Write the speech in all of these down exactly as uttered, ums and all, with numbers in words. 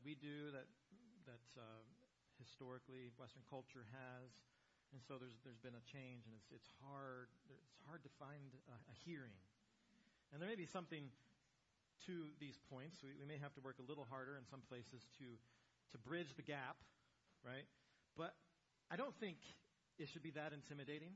we do that that uh, historically Western culture has, and so there's there's been a change, and it's it's hard it's hard to find a, a hearing. And there may be something to these points. We, we may have to work a little harder in some places to to bridge the gap, right? But I don't think it should be that intimidating.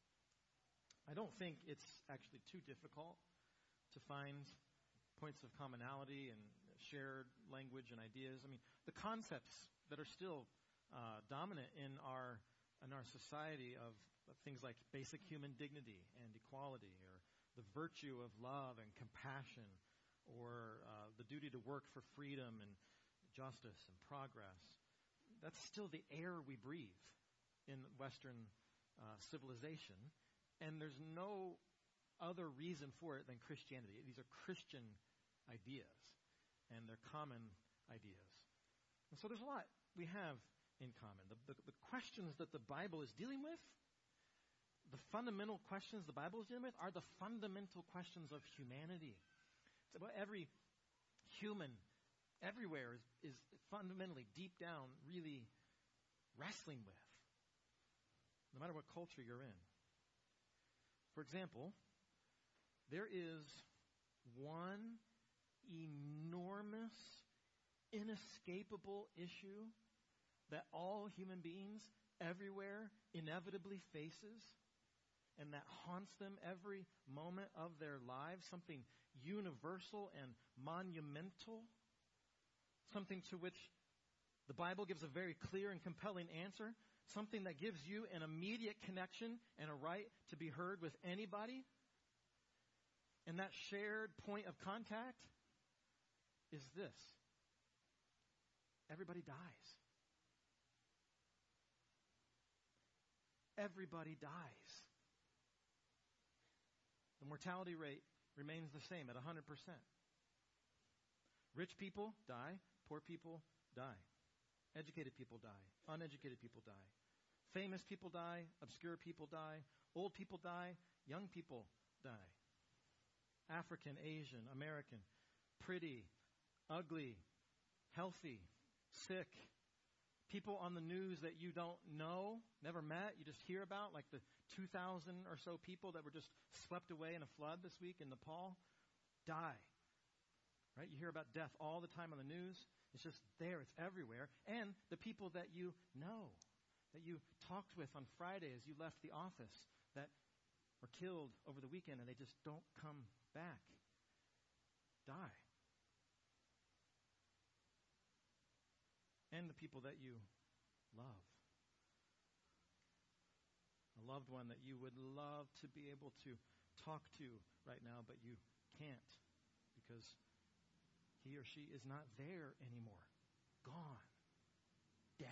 I don't think it's actually too difficult to find points of commonality and shared language and ideas. I mean, the concepts that are still uh, dominant in our in our society of, of things like basic human dignity and equality, or the virtue of love and compassion, or uh, the duty to work for freedom and justice and progress. That's still the air we breathe in Western uh, civilization, and there's no other reason for it than Christianity. These are Christian ideas, and they're common ideas. And so there's a lot we have in common. The, the, the questions that the Bible is dealing with, the fundamental questions the Bible is dealing with, are the fundamental questions of humanity. It's what every human everywhere is, is fundamentally, deep down, really wrestling with, no matter what culture you're in. For example, there is one enormous, inescapable issue that all human beings everywhere inevitably faces, and that haunts them every moment of their lives, something universal and monumental, something to which the Bible gives a very clear and compelling answer, something that gives you an immediate connection and a right to be heard with anybody. And that shared point of contact is this: everybody dies. Everybody dies. The mortality rate remains the same at one hundred percent. Rich people die. Poor people die. Educated people die. Uneducated people die. Famous people die. Obscure people die. Old people die. Young people die. African, Asian, American, pretty, ugly, healthy, sick. People on the news that you don't know, never met, you just hear about, like the two thousand or so people that were just swept away in a flood this week in Nepal, die. Right? You hear about death all the time on the news. It's just there. It's everywhere. And the people that you know, that you talked with on Friday as you left the office, that were killed over the weekend and they just don't come back, die. And the people that you love. A loved one that you would love to be able to talk to right now, but you can't because he or she is not there anymore. Gone. Dead.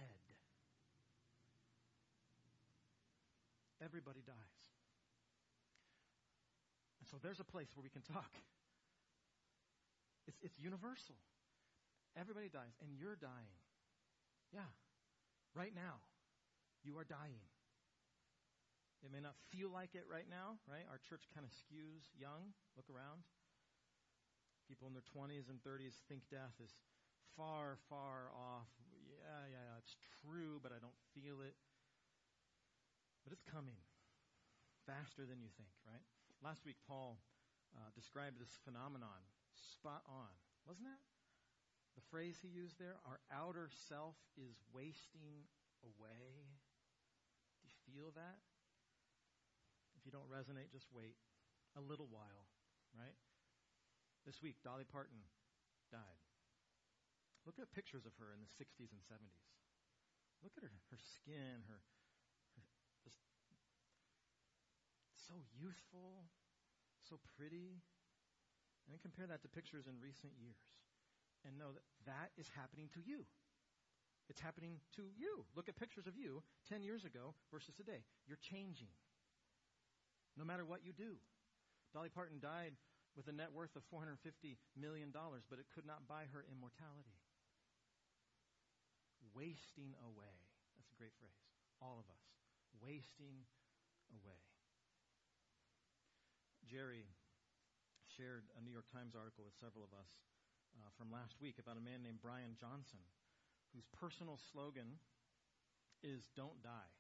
Everybody dies. And so there's a place where we can talk. It's, it's universal. Everybody dies, and you're dying. Yeah, right now, you are dying. It may not feel like it right now, right? Our church kind of skews young. Look around. People in their twenties and thirties think death is far, far off. Yeah, yeah, yeah, it's true, but I don't feel it. But it's coming faster than you think, right? Last week, Paul uh, described this phenomenon spot on, wasn't it? The phrase he used there, our outer self is wasting away. Do you feel that? If you don't resonate, just wait a little while, right? This week, Dolly Parton died. Look at pictures of her in the sixties and seventies. Look at her, her skin, her, her just so youthful, so pretty. And then compare that to pictures in recent years. And know that that is happening to you. It's happening to you. Look at pictures of you ten years ago versus today. You're changing. No matter what you do. Dolly Parton died with a net worth of four hundred fifty million dollars, but it could not buy her immortality. Wasting away. That's a great phrase. All of us. Wasting away. Jerry shared a New York Times article with several of us uh, from last week about a man named Brian Johnson, whose personal slogan is "Don't die."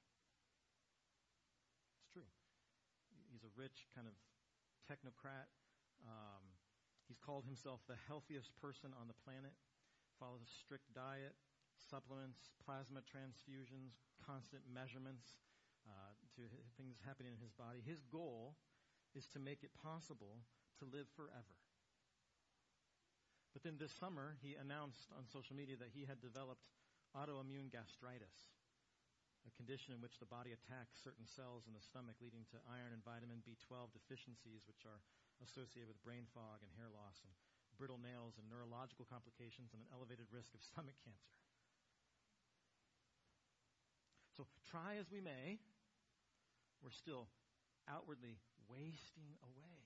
It's true. He's a rich kind of technocrat. Um, he's called himself the healthiest person on the planet, follows a strict diet, supplements, plasma transfusions, constant measurements uh, to h- things happening in his body. His goal is to make it possible to live forever. But then this summer, he announced on social media that he had developed autoimmune gastritis, a condition in which the body attacks certain cells in the stomach, leading to iron and vitamin B twelve deficiencies, which are associated with brain fog and hair loss and brittle nails and neurological complications and an elevated risk of stomach cancer. So try as we may, we're still outwardly wasting away.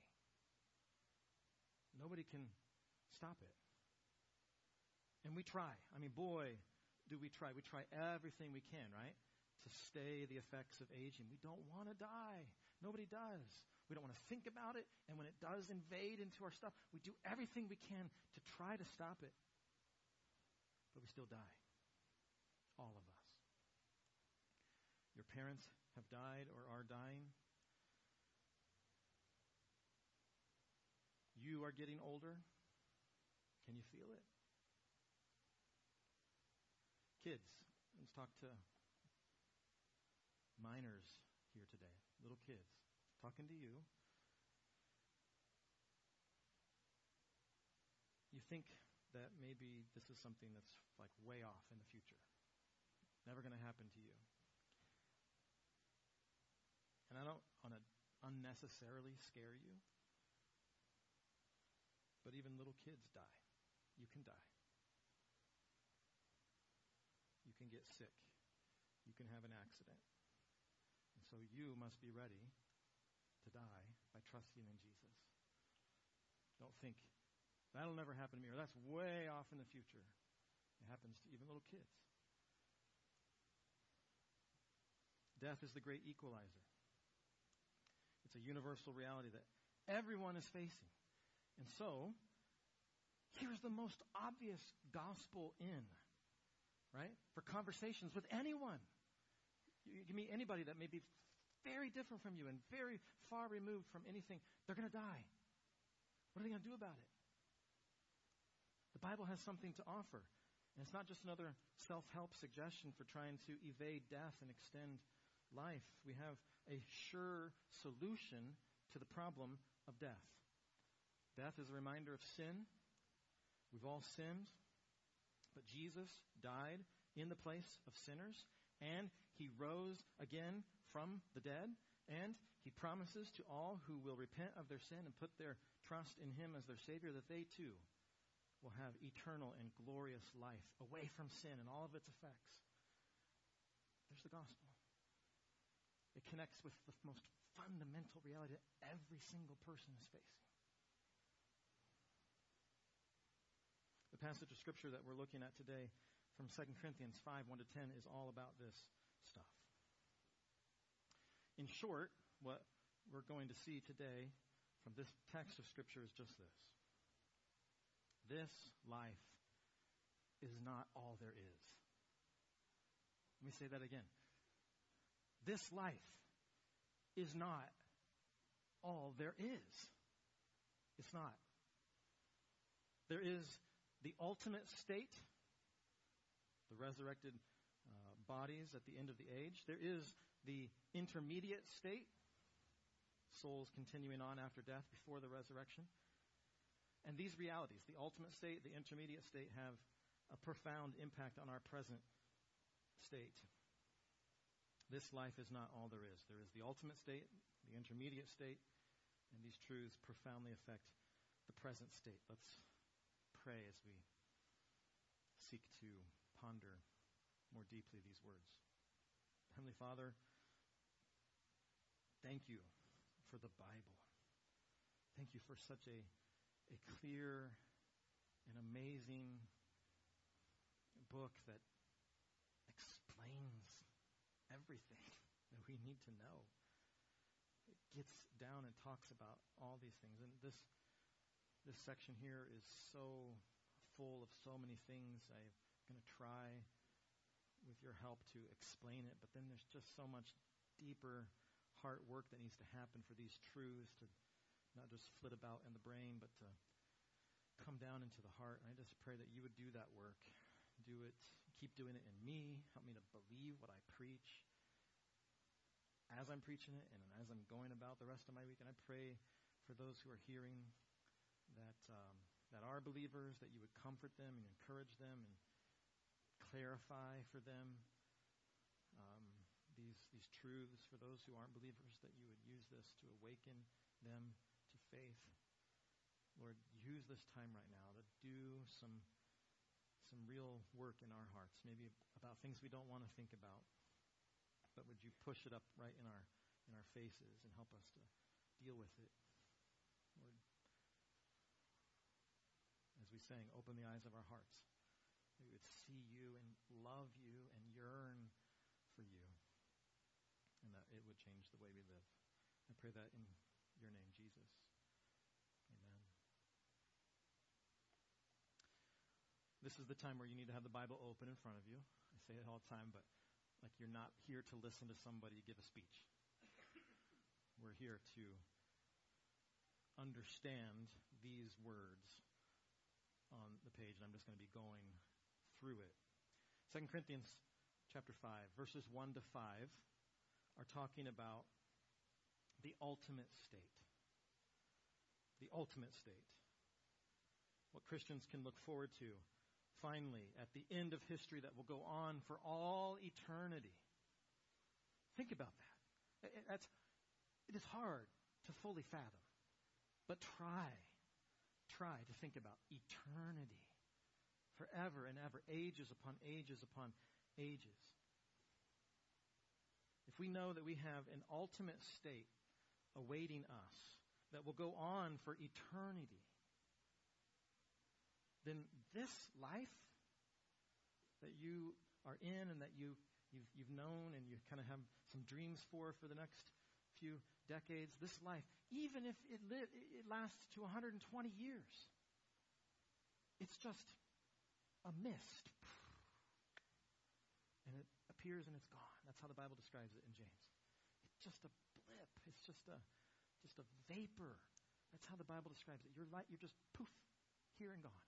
Nobody can stop it. And we try. I mean, boy, do we try. We try everything we can, right, to stay the effects of aging. We don't want to die. Nobody does. We don't want to think about it. And when it does invade into our stuff, we do everything we can to try to stop it. But we still die. All of us. Your parents have died or are dying. You are getting older. Can you feel it? Kids, let's talk to minors here today, little kids, talking to you. You think that maybe this is something that's like way off in the future, never going to happen to you. And I don't want to unnecessarily scare you, but even little kids die. You can die. You can get sick. You can have an accident. And so you must be ready to die by trusting in Jesus. Don't think, that'll never happen to me, or that's way off in the future. It happens to even little kids. Death is the great equalizer. It's a universal reality that everyone is facing. And so, here's the most obvious gospel in, right? For conversations with anyone. You, you can meet anybody that may be very different from you and very far removed from anything. They're going to die. What are they going to do about it? The Bible has something to offer. And it's not just another self-help suggestion for trying to evade death and extend life. We have a sure solution to the problem of death. Death is a reminder of sin. We've all sinned. But Jesus died in the place of sinners, and he rose again from the dead, and he promises to all who will repent of their sin and put their trust in him as their Savior that they too will have eternal and glorious life away from sin and all of its effects. There's the gospel. It connects with the most fundamental reality that every single person is facing. The passage of Scripture that we're looking at today from Second Corinthians five, one to ten is all about this stuff. In short, what we're going to see today from this text of Scripture is just this. This life is not all there is. Let me say that again. This life is not all there is. It's not. There is the ultimate state, the resurrected uh, bodies at the end of the age. There is the intermediate state, souls continuing on after death before the resurrection. And these realities, the ultimate state, the intermediate state, have a profound impact on our present state. This life is not all there is. There is the ultimate state, the intermediate state, and these truths profoundly affect the present state. Let's pray as we seek to ponder more deeply these words. Heavenly Father, thank you for the Bible. Thank you for such a, a clear and amazing book that explains everything that we need to know. It gets down and talks about all these things. And this this section here is so full of so many things. I'm going to try with your help to explain it, but then there's just so much deeper heart work that needs to happen for these truths to not just flit about in the brain, but to come down into the heart. And I just pray that you would do that work. Do it. Keep doing it in me. Help me to believe what I preach as I'm preaching it and as I'm going about the rest of my week. And I pray for those who are hearing that um, that are believers, that you would comfort them and encourage them and clarify for them um, these these truths. For those who aren't believers, that you would use this to awaken them to faith. Lord, use this time right now to do some some real work in our hearts, maybe about things we don't want to think about. But would you push it up right in our in our faces and help us to deal with it? Lord, as we sang, open the eyes of our hearts. That we would see you and love you and yearn for you. And that it would change the way we live. I pray that in your name, Jesus. Amen. This is the time where you need to have the Bible open in front of you. I say it all the time, but like you're not here to listen to somebody give a speech. We're here to understand these words on the page, and I'm just going to be going through it. Second Corinthians chapter five, verses one to five are talking about the ultimate state. The ultimate state. What Christians can look forward to finally at the end of history that will go on for all eternity. Think about that. That's, it is hard to fully fathom. But try, try to think about eternity. Forever and ever, ages upon ages upon ages. If we know that we have an ultimate state awaiting us that will go on for eternity, then this life that you are in and that you, you've, you've known and you kind of have some dreams for for the next few decades, this life, even if it, li- it lasts to one hundred twenty years, it's just a mist. And it appears and it's gone. That's how the Bible describes it in James. It's just a blip. It's just a just a vapor. That's how the Bible describes it. You're light, you're just poof, here and gone.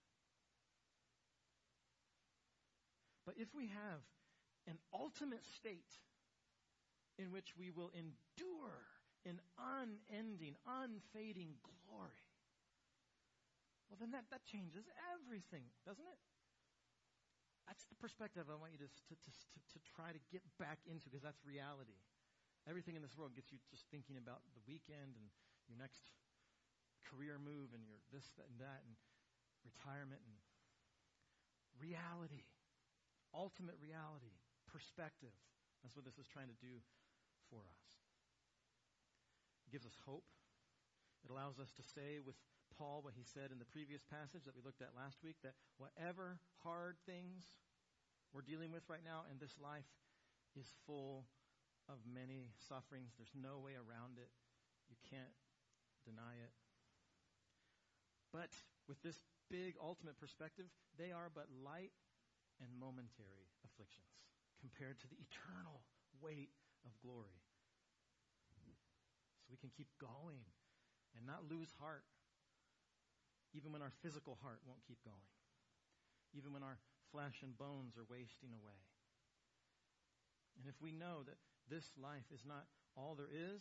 But if we have an ultimate state in which we will endure in unending, unfading glory, well, then that, that changes everything, doesn't it? That's the perspective I want you to, to, to, to try to get back into, because that's reality. Everything in this world gets you just thinking about the weekend and your next career move and your this, that, and that, and retirement and reality. Ultimate reality, perspective. That's what this is trying to do for us. It gives us hope. It allows us to say with Paul what he said in the previous passage that we looked at last week, that whatever hard things we're dealing with right now in this life is full of many sufferings. There's no way around it. You can't deny it. But with this big ultimate perspective, they are but light and momentary afflictions compared to the eternal weight of glory. So we can keep going and not lose heart, even when our physical heart won't keep going, even when our flesh and bones are wasting away. And if we know that this life is not all there is,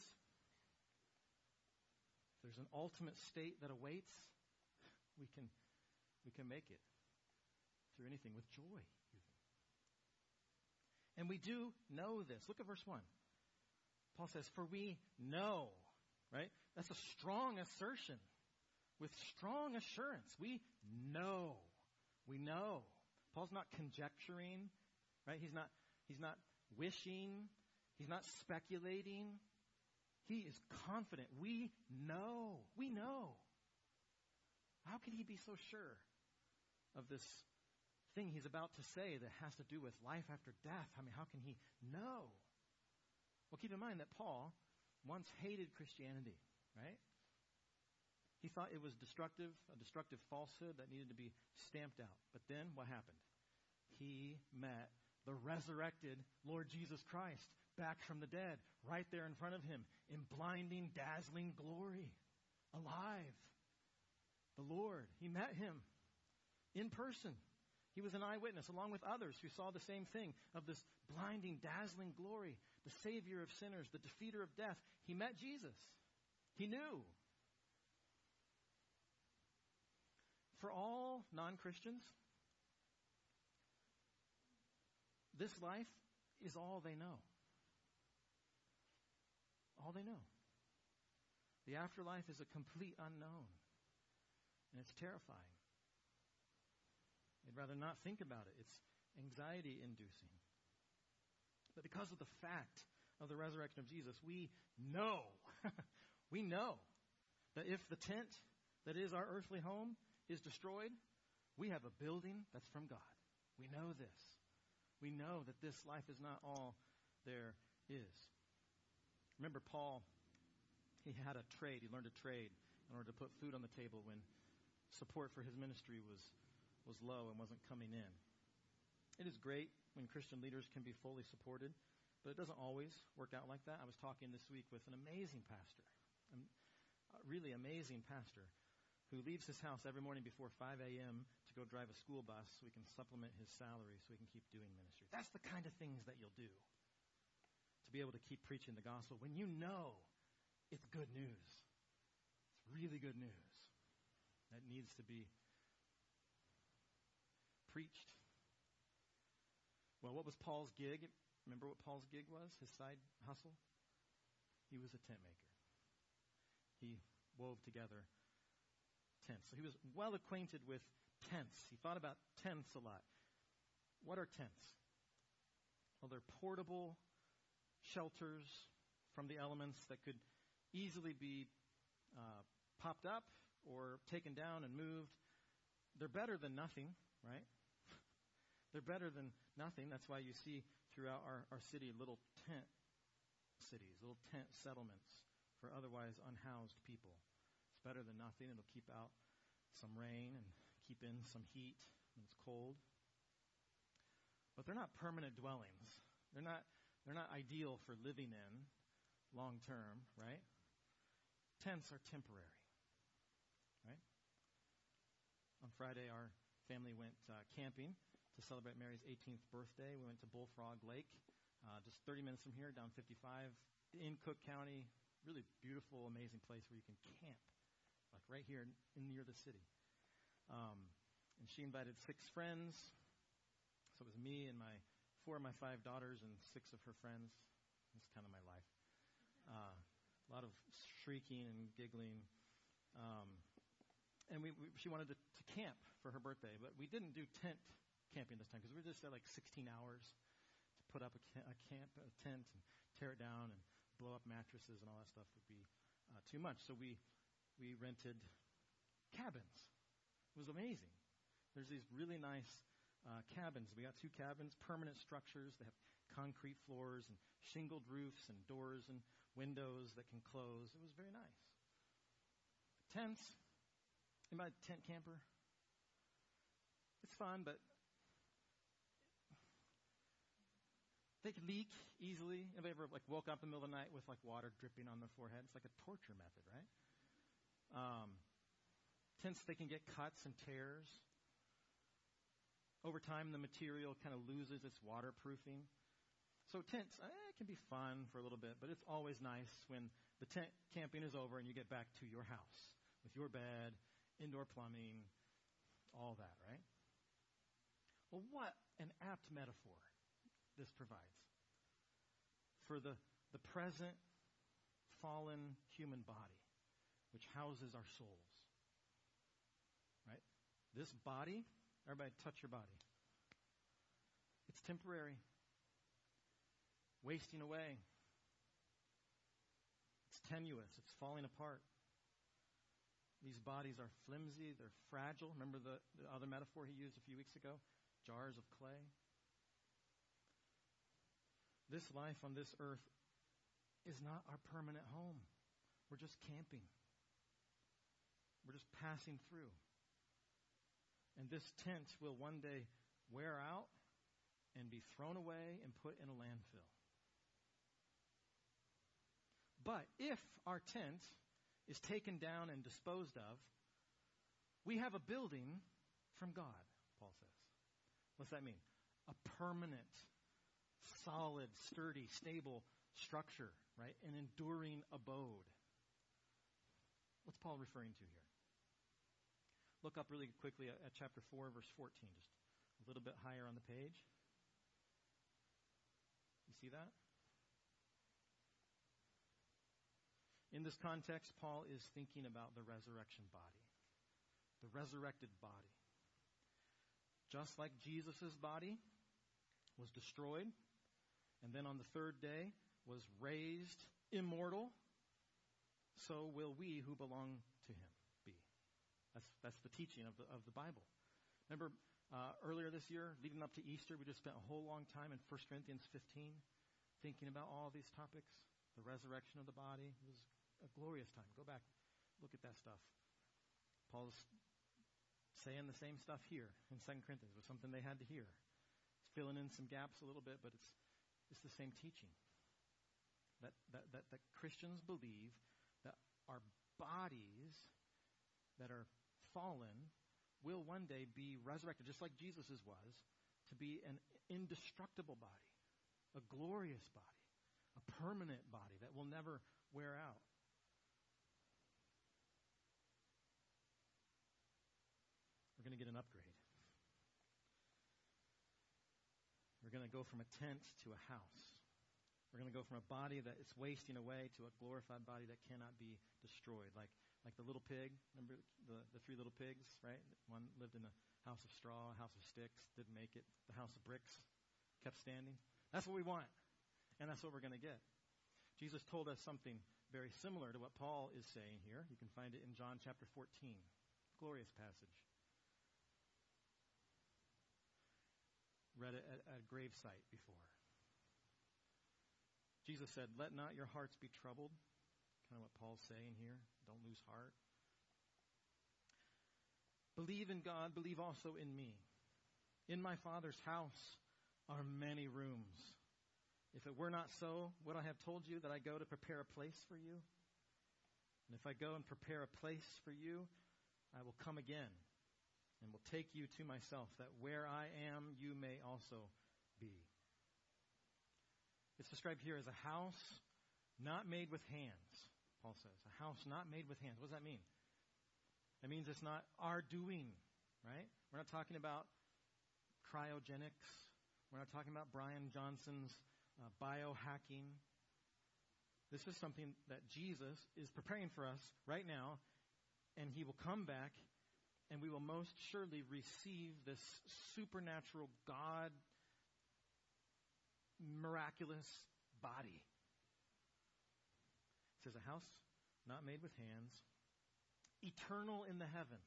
if there's an ultimate state that awaits, we can we can make it through anything with joy. And we do know this. Look at verse one. Paul says, for we know, right? That's a strong assertion with strong assurance. We know. We know. Paul's not conjecturing, right? He's not, he's not wishing. He's not speculating. He is confident. We know. We know. How can he be so sure of this thing he's about to say that has to do with life after death? I mean, how can he know? Well, keep in mind that Paul once hated Christianity, right? He thought it was destructive, a destructive falsehood that needed to be stamped out. But then what happened? He met the resurrected Lord Jesus Christ back from the dead, right there in front of him, in blinding, dazzling glory, alive. The Lord, he met him in person. He was an eyewitness along with others who saw the same thing of this blinding, dazzling glory, the Savior of sinners, the defeater of death. He met Jesus. He knew. For all non-Christians, this life is all they know. All they know. The afterlife is a complete unknown. And it's terrifying. They'd rather not think about it. It's anxiety-inducing. But because of the fact of the resurrection of Jesus, we know, we know that if the tent that is our earthly home is destroyed, we have a building that's from God. We know this. We know that this life is not all there is. Remember Paul, he had a trade. He learned a trade in order to put food on the table when support for his ministry was was low and wasn't coming in. It is great when Christian leaders can be fully supported, but it doesn't always work out like that. I was talking this week with an amazing pastor, a really amazing pastor, who leaves his house every morning before five a.m. to go drive a school bus so he can supplement his salary so he can keep doing ministry. That's the kind of things that you'll do to be able to keep preaching the gospel when you know it's good news. It's really good news that needs to be preached. Well, what was Paul's gig? Remember what Paul's gig was? His side hustle? He was a tent maker. He wove together tents. So he was well acquainted with tents. He thought about tents a lot. What are tents? Well, they're portable shelters from the elements that could easily be uh, popped up or taken down and moved. They're better than nothing, right? They're better than nothing. That's why you see throughout our, our city little tent cities, little tent settlements for otherwise unhoused people. It's better than nothing. It'll keep out some rain and keep in some heat when it's cold. But they're not permanent dwellings. They're not, they're not ideal for living in long term, right? Tents are temporary, right? On Friday, our family went uh, camping to celebrate Mary's eighteenth birthday. We went to Bullfrog Lake, uh, just thirty minutes from here, down fifty-five, in Cook County. Really beautiful, amazing place where you can camp, like right here in, in near the city. Um, and she invited six friends. So it was me and my four of my five daughters and six of her friends. That's kind of my life. Uh, a lot of shrieking and giggling. Um, and we, we she wanted to, to camp for her birthday, but we didn't do tent camping this time because we were just there like sixteen hours to put up a, ca- a camp, a tent, and tear it down and blow up mattresses and all that stuff would be uh, too much. So we we rented cabins. It was amazing. There's these really nice uh, cabins. We got two cabins, permanent structures. They have concrete floors and shingled roofs and doors and windows that can close. It was very nice. Tents. Anybody tent camper? It's fun, but they could leak easily. Have you ever like woke up in the middle of the night with like water dripping on their forehead? It's like a torture method, right? Um, tents, they can get cuts and tears. Over time, the material kind of loses its waterproofing. So tents, eh, it can be fun for a little bit, but it's always nice when the tent camping is over and you get back to your house with your bed, indoor plumbing, all that, right? Well, what an apt metaphor this provides for the, the present fallen human body, which houses our souls, right? This body, everybody touch your body. It's temporary, wasting away. It's tenuous. It's falling apart. These bodies are flimsy. They're fragile. Remember the, the other metaphor he used a few weeks ago? Jars of clay. This life on this earth is not our permanent home. We're just camping. We're just passing through. And this tent will one day wear out and be thrown away and put in a landfill. But if our tent is taken down and disposed of, we have a building from God, Paul says. What's that mean? A permanent, solid, sturdy, stable structure, right? An enduring abode. What's Paul referring to here? Look up really quickly at, at chapter four, verse fourteen, just a little bit higher on the page. You see that? In this context, Paul is thinking about the resurrection body. The resurrected body. Just like Jesus' body was destroyed, and then on the third day was raised immortal, so will we who belong to him be. That's that's the teaching of the of the Bible. Remember, uh, earlier this year, leading up to Easter, we just spent a whole long time in First Corinthians fifteen thinking about all these topics. The resurrection of the body. It was a glorious time. Go back, look at that stuff. Paul's saying the same stuff here in Second Corinthians. It was something they had to hear. It's filling in some gaps a little bit, but it's it's the same teaching. That that that, that Christians believe that our bodies that are fallen will one day be resurrected, just like Jesus's was, to be an indestructible body, a glorious body, a permanent body that will never wear out. We're going to get an upgrade. We're going to go from a tent to a house. We're going to go from a body that is wasting away to a glorified body that cannot be destroyed. Like like the little pig. Remember the, the three little pigs, right? One lived in a house of straw, a house of sticks, didn't make it. The house of bricks kept standing. That's what we want. And that's what we're going to get. Jesus told us something very similar to what Paul is saying here. You can find it in John chapter fourteen. Glorious passage. Read it at, at a gravesite before. Jesus said, "Let not your hearts be troubled." Kind of what Paul's saying here. Don't lose heart. "Believe in God, believe also in me. In my Father's house are many rooms. If it were not so, would I have told you that I go to prepare a place for you? And if I go and prepare a place for you, I will come again and will take you to myself, that where I am, you may also be." It's described here as a house not made with hands, Paul says. A house not made with hands. What does that mean? It means it's not our doing, right? We're not talking about cryogenics. We're not talking about Brian Johnson's uh, biohacking. This is something that Jesus is preparing for us right now, and he will come back, and we will most surely receive this supernatural God, miraculous body. It says a house not made with hands, eternal in the heavens.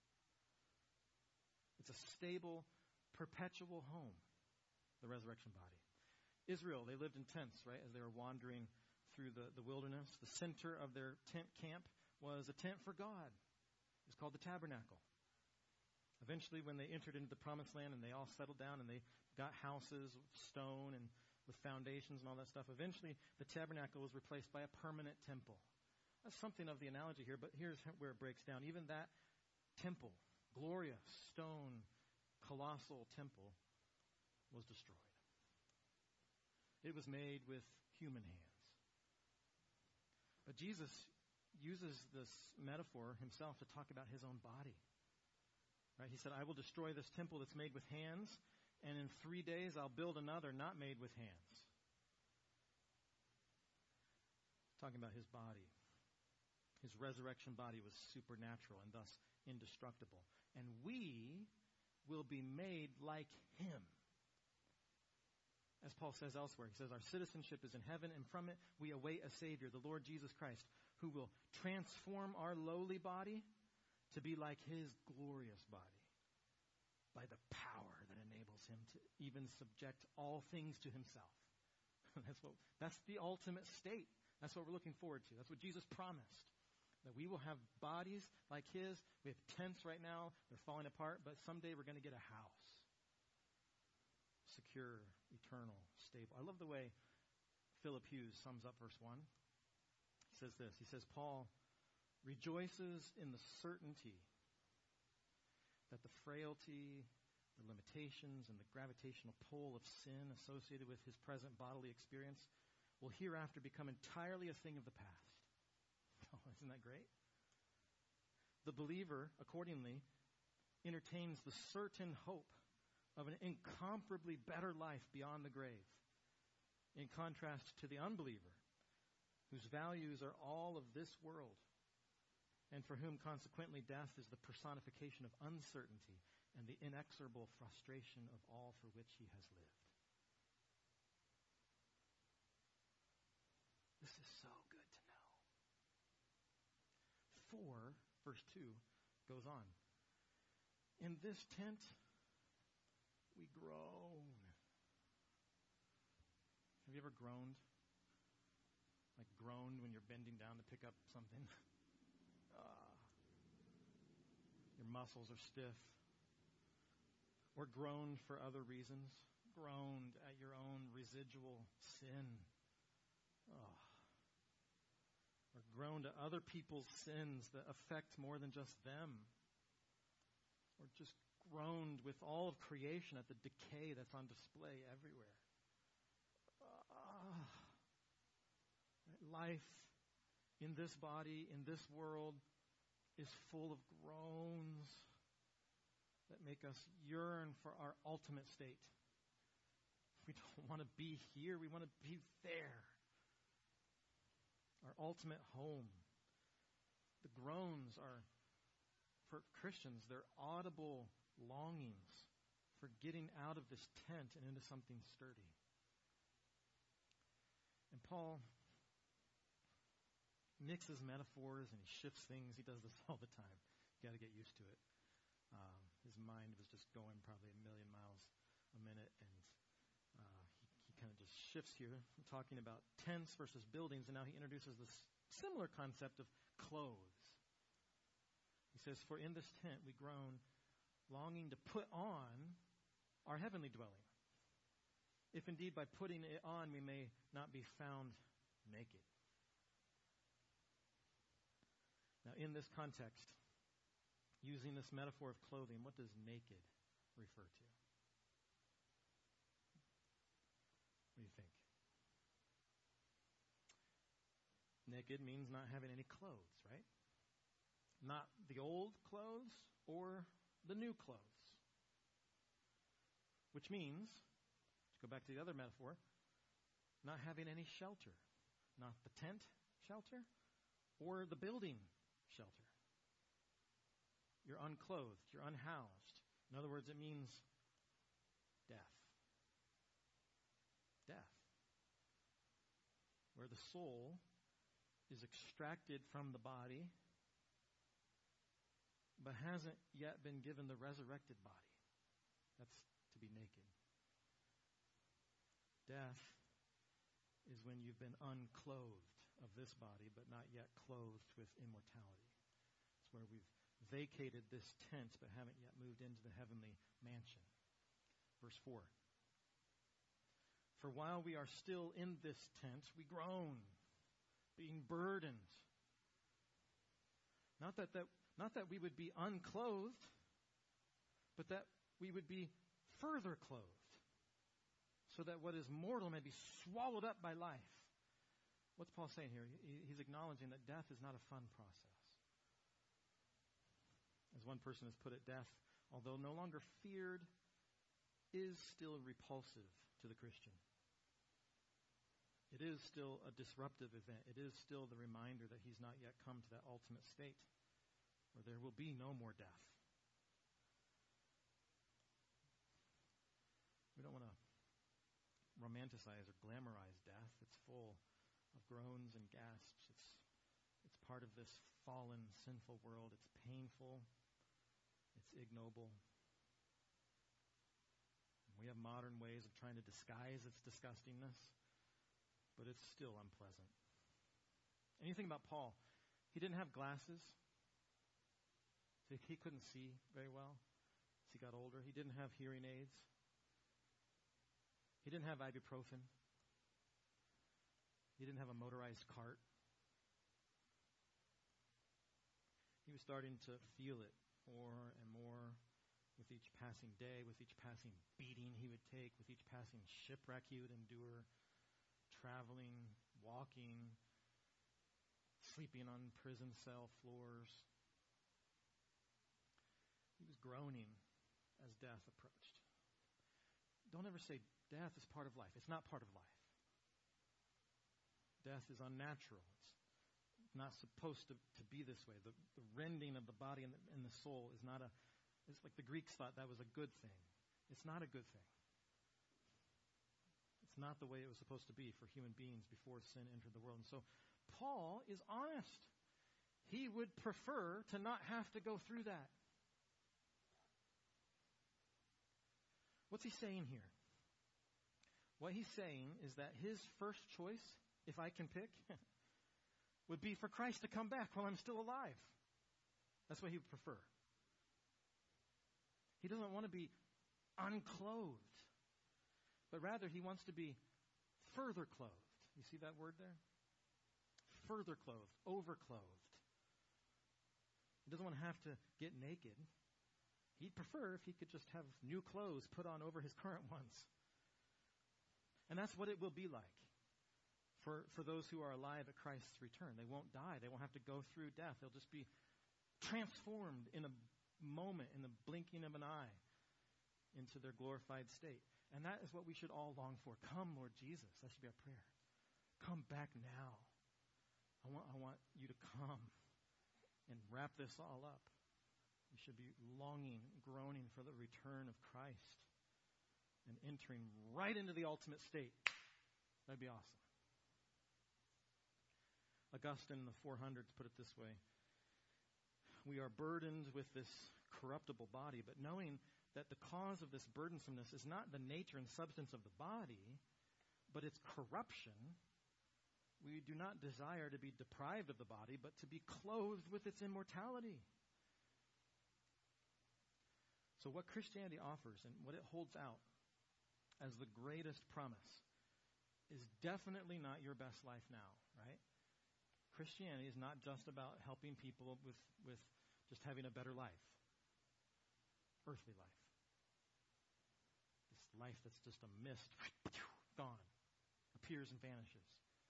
It's a stable, perpetual home, the resurrection body. Israel, they lived in tents, right, as they were wandering through the, the wilderness. The center of their tent camp was a tent for God. It was called the tabernacle. Eventually, when they entered into the promised land and they all settled down and they got houses with stone and with foundations and all that stuff, eventually the tabernacle was replaced by a permanent temple. That's something of the analogy here, but here's where it breaks down. Even that temple, glorious stone, colossal temple, was destroyed. It was made with human hands. But Jesus uses this metaphor himself to talk about his own body. Right? He said, "I will destroy this temple that's made with hands, and in three days I'll build another not made with hands." Talking about his body. His resurrection body was supernatural and thus indestructible. And we will be made like him. As Paul says elsewhere, he says, "Our citizenship is in heaven, and from it we await a Savior, the Lord Jesus Christ, who will transform our lowly body to be like his glorious body by the power that enables him to even subject all things to himself." That's what. That's the ultimate state. That's what we're looking forward to. That's what Jesus promised. That we will have bodies like his. We have tents right now. They're falling apart, but someday we're going to get a house. Secure, eternal, stable. I love the way Philip Hughes sums up verse one. He says this. He says, Paul rejoices in the certainty that the frailty, the limitations, and the gravitational pull of sin associated with his present bodily experience will hereafter become entirely a thing of the past. Oh, isn't that great? The believer, accordingly, entertains the certain hope of an incomparably better life beyond the grave, in contrast to the unbeliever, whose values are all of this world, and for whom, consequently, death is the personification of uncertainty and the inexorable frustration of all for which he has lived. This is so good to know. Four, verse two, goes on. In this tent, we groan. Have you ever groaned? Like groaned when you're bending down to pick up something? uh, your muscles are stiff. Or groaned for other reasons. Groaned at your own residual sin. Oh. Or groaned at other people's sins that affect more than just them. Or just groaned with all of creation at the decay that's on display everywhere. Uh, life in this body, in this world, is full of groans that make us yearn for our ultimate state. We don't want to be here. We want to be there. Our ultimate home. The groans are, for Christians, they're audible longings for getting out of this tent and into something sturdy. And Paul mixes metaphors and he shifts things. He does this all the time. You got to get used to it. Um, his mind was just going probably a million miles a minute, and uh, he, he kind of just shifts here, talking about tents versus buildings, and now he introduces this similar concept of clothes. He says, for in this tent we groan, longing to put on our heavenly dwelling, if indeed by putting it on we may not be found naked. Now, in this context, using this metaphor of clothing, what does naked refer to? What do you think? Naked means not having any clothes, right? Not the old clothes or the new clothes. Which means, to go back to the other metaphor, not having any shelter. Not the tent shelter or the building shelter. You're unclothed. You're unhoused. In other words, it means death. Death. Where the soul is extracted from the body, but hasn't yet been given the resurrected body. That's to be naked. Death is when you've been unclothed of this body, but not yet clothed with immortality. It's where we've vacated this tent, but haven't yet moved into the heavenly mansion. Verse four. For while we are still in this tent, we groan, being burdened. Not that, that, not that we would be unclothed, but that we would be further clothed, so that what is mortal may be swallowed up by life. What's Paul saying here? He, he's acknowledging that death is not a fun process. As one person has put it, death, although no longer feared, is still repulsive to the Christian. It is still a disruptive event. It is still the reminder that he's not yet come to that ultimate state where there will be no more death. We don't want to romanticize or glamorize death. It's full of groans and gasps. It's, it's part of this fallen, sinful world. It's painful. It's ignoble. We have modern ways of trying to disguise its disgustingness, but it's still unpleasant. And you think about Paul, He didn't have glasses. So he couldn't see very well as he got older. He didn't have hearing aids. He didn't have ibuprofen. He didn't have a motorized cart. He was starting to feel it more and more with each passing day, with each passing beating he would take, with each passing shipwreck he would endure, traveling, walking, sleeping on prison cell floors. He was groaning as death approached. Don't ever say death is part of life. It's not part of life. Death is unnatural. It's not supposed to, to be this way. The, the rending of the body and the, and the soul is not a, it's like the Greeks thought that was a good thing. It's not a good thing. It's not the way it was supposed to be for human beings before sin entered the world. And so Paul is honest. He would prefer to not have to go through that. What's he saying here? What he's saying is that his first choice, if I can pick, would be for Christ to come back while I'm still alive. That's what he would prefer. He doesn't want to be unclothed, but rather he wants to be further clothed. You see that word there? Further clothed, overclothed. He doesn't want to have to get naked. He'd prefer if he could just have new clothes put on over his current ones. And that's what it will be like for, for those who are alive at Christ's return. They won't die. They won't have to go through death. They'll just be transformed in a moment, in the blinking of an eye, into their glorified state. And that is what we should all long for. Come, Lord Jesus. That should be our prayer. Come back now. I want, I want you to come and wrap this all up. We should be longing, groaning for the return of Christ and entering right into the ultimate state. That'd be awesome. Augustine in the four hundreds put it this way. We are burdened with this corruptible body, but knowing that the cause of this burdensomeness is not the nature and substance of the body, but its corruption, we do not desire to be deprived of the body, but to be clothed with its immortality. So what Christianity offers and what it holds out as the greatest promise is definitely not your best life now, right? Christianity is not just about helping people with, with just having a better life, earthly life. This life that's just a mist, gone, appears and vanishes.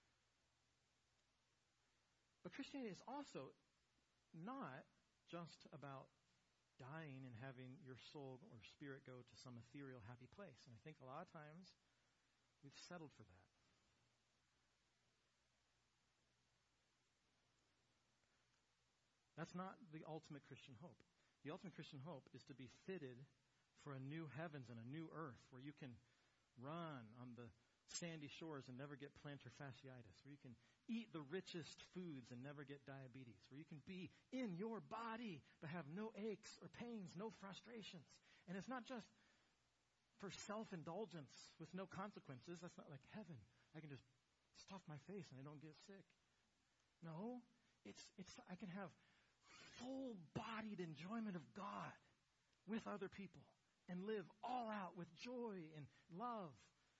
But Christianity is also not just about dying and having your soul or spirit go to some ethereal happy place. And I think a lot of times we've settled for that. That's not the ultimate Christian hope. The ultimate Christian hope is to be fitted for a new heavens and a new earth where you can run on the sandy shores and never get plantar fasciitis, where you can eat the richest foods and never get diabetes, where you can be in your body but have no aches or pains, no frustrations. And it's not just for self-indulgence with no consequences. That's not like heaven. I can just stuff my face and I don't get sick. No, it's it's I can have full-bodied enjoyment of God with other people and live all out with joy and love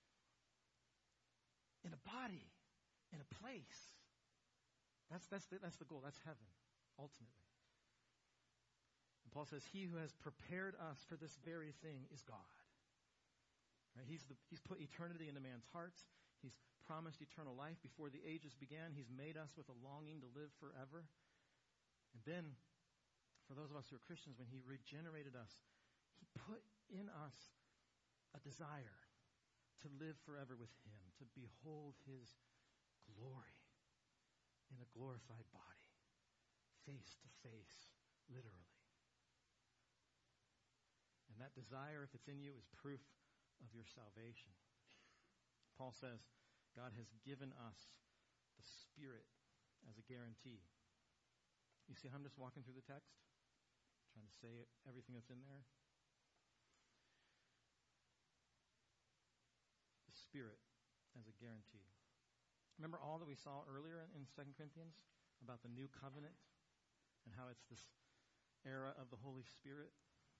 in a body, in a place. That's that's the, that's the goal. That's heaven, ultimately. And Paul says, he who has prepared us for this very thing is God. Right? He's, the, he's put eternity into man's hearts. He's promised eternal life before the ages began. He's made us with a longing to live forever. And then, for those of us who are Christians, when he regenerated us, he put in us a desire to live forever with him, to behold his glory in a glorified body, face to face, literally. And that desire, if it's in you, is proof of your salvation. Paul says, God has given us the Spirit as a guarantee. You see how I'm just walking through the text? Trying to say everything that's in there. Spirit as a guarantee. Remember all that we saw earlier in Second Corinthians? about the new covenant and how it's this era of the Holy Spirit.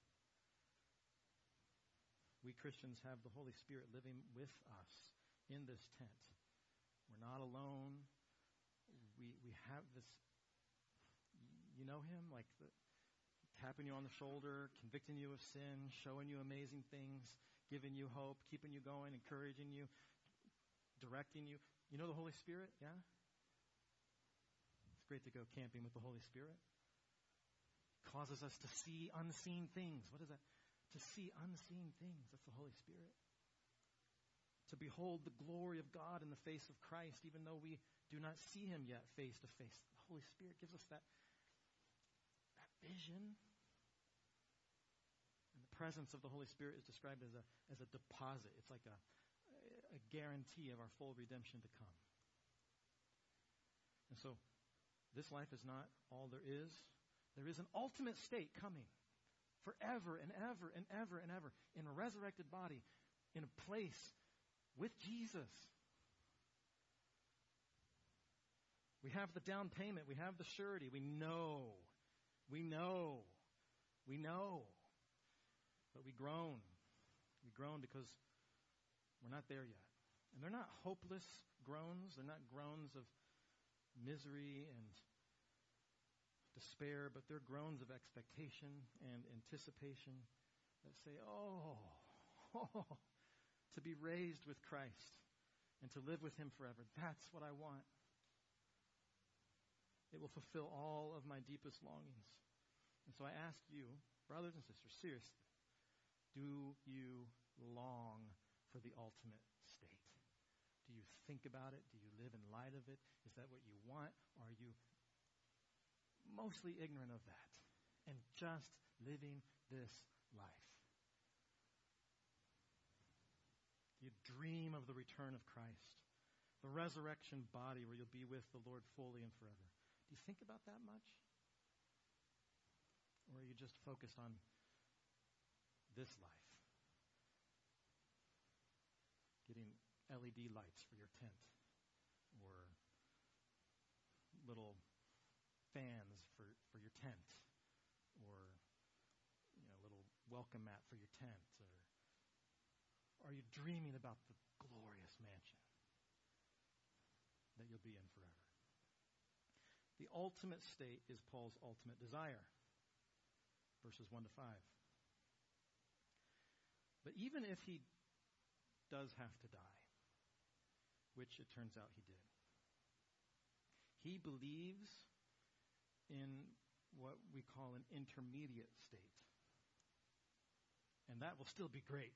We Christians have the Holy Spirit living with us in this tent. We're not alone. We we have this, you know him, like the, tapping you on the shoulder, convicting you of sin, showing you amazing things, giving you hope, keeping you going, encouraging you, directing you. You know the Holy Spirit, yeah? It's great to go camping with the Holy Spirit. It causes us to see unseen things. What is that? To see unseen things. That's the Holy Spirit. To behold the glory of God in the face of Christ, even though we do not see him yet face to face. The Holy Spirit gives us that, that vision. And the presence of the Holy Spirit is described as a as a deposit. It's like a, a guarantee of our full redemption to come. And so, this life is not all there is. There is an ultimate state coming. Forever and ever and ever and ever. In a resurrected body. In a place with Jesus. We have the down payment. We have the surety. We know. We know. We know. But we groan. We groan because we're not there yet. And they're not hopeless groans. They're not groans of misery and despair, but they're groans of expectation and anticipation that say, oh, oh, to be raised with Christ and to live with him forever. That's what I want. It will fulfill all of my deepest longings. And so I ask you, brothers and sisters, seriously, do you long for the ultimate state? Do you think about it? Do you live in light of it? Is that what you want? Or are you mostly ignorant of that and just living this life? You dream of the return of Christ, the resurrection body where you'll be with the Lord fully and forever. Do you think about that much? Or are you just focused on this life? Getting L E D lights for your tent, or little fans for, for your tent, or you know, a little welcome mat for your tent, or are you dreaming about the glorious mansion that you'll be in forever? The ultimate state is Paul's ultimate desire, verses one to five. But even if he does have to die, which it turns out he did, he believes in what we call an intermediate state. And that will still be great.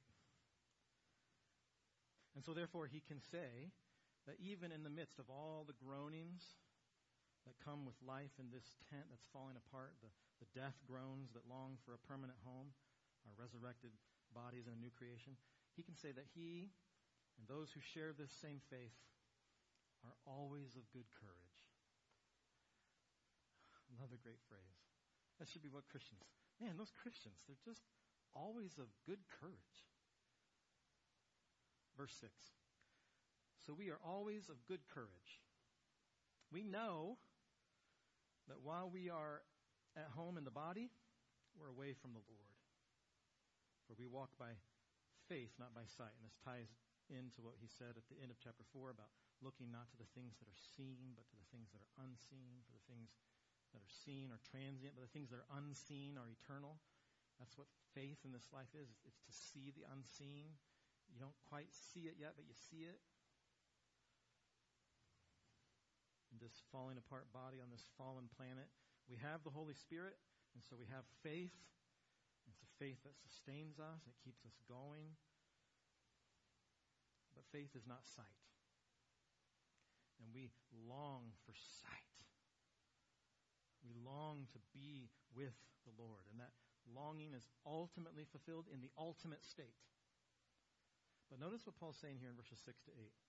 And so therefore he can say that even in the midst of all the groanings that come with life in this tent that's falling apart, the, the death groans that long for a permanent home, our resurrected bodies in a new creation, he can say that he and those who share this same faith are always of good courage. Another great phrase. That should be what Christians, man, those Christians, they're just always of good courage. Verse six. So we are always of good courage. We know that while we are at home in the body, we're away from the Lord. For we walk by faith, not by sight. And this ties into what he said at the end of chapter four about looking not to the things that are seen, but to the things that are unseen. For the things that are seen are transient, but the things that are unseen are eternal. That's what faith in this life is. It's to see the unseen. You don't quite see it yet, but you see it. In this falling apart body on this fallen planet, we have the Holy Spirit, and so we have faith. It's a faith that sustains us. It keeps us going. But faith is not sight. And we long for sight. We long to be with the Lord. And that longing is ultimately fulfilled in the ultimate state. But notice what Paul's saying here in verses six to eight.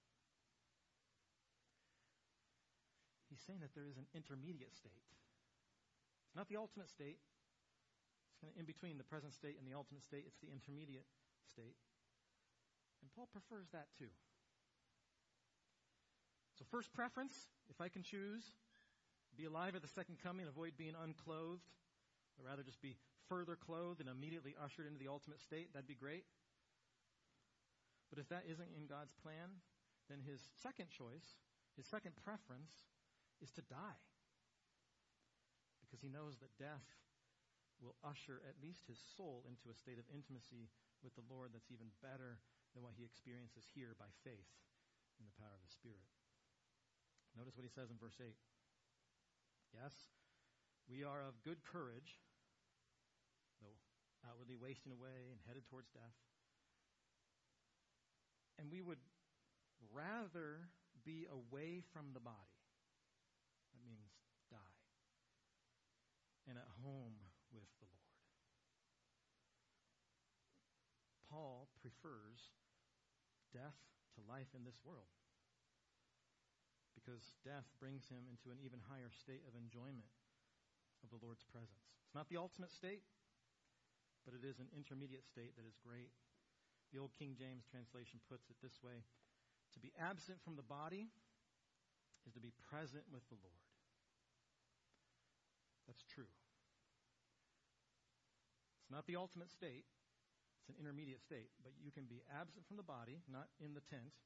He's saying that there is an intermediate state. It's not the ultimate state. It's kind of in between the present state and the ultimate state. It's the intermediate state. And Paul prefers that too. So first preference, if I can choose, be alive at the second coming, avoid being unclothed, but rather just be further clothed and immediately ushered into the ultimate state, that'd be great. But if that isn't in God's plan, then his second choice, his second preference, is to die. Because he knows that death will usher at least his soul into a state of intimacy with the Lord that's even better than what he experiences here by faith in the power of the Spirit. Notice what he says in verse eight. Yes, we are of good courage, though outwardly wasting away and headed towards death. And we would rather be away from the body. That means die. And at home with the Lord. Paul prefers death to life in this world because death brings him into an even higher state of enjoyment of the Lord's presence. It's not the ultimate state, but it is an intermediate state that is great. The old King James translation puts it this way: to be absent from the body is to be present with the Lord. That's true. It's not the ultimate state. It's an intermediate state. But you can be absent from the body, not in the tent,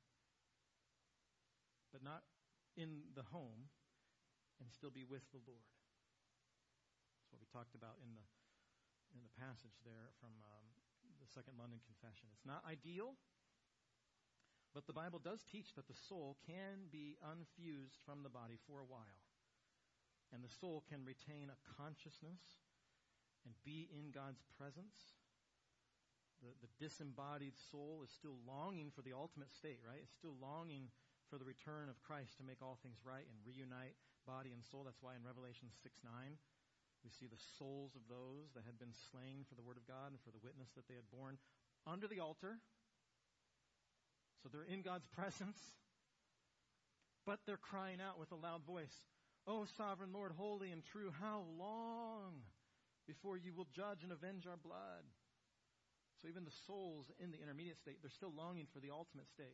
but not in the home, and still be with the Lord. That's what we talked about in the in the passage there from um, the Second London Confession. It's not ideal, but the Bible does teach that the soul can be unfused from the body for a while. And the soul can retain a consciousness and be in God's presence. The, the disembodied soul is still longing for the ultimate state, right? It's still longing for the return of Christ to make all things right and reunite body and soul. That's why in Revelation six nine, we see the souls of those that had been slain for the word of God and for the witness that they had borne under the altar. So they're in God's presence, but they're crying out with a loud voice, "O sovereign Lord, holy and true, how long before you will judge and avenge our blood?" So even the souls in the intermediate state, they're still longing for the ultimate state.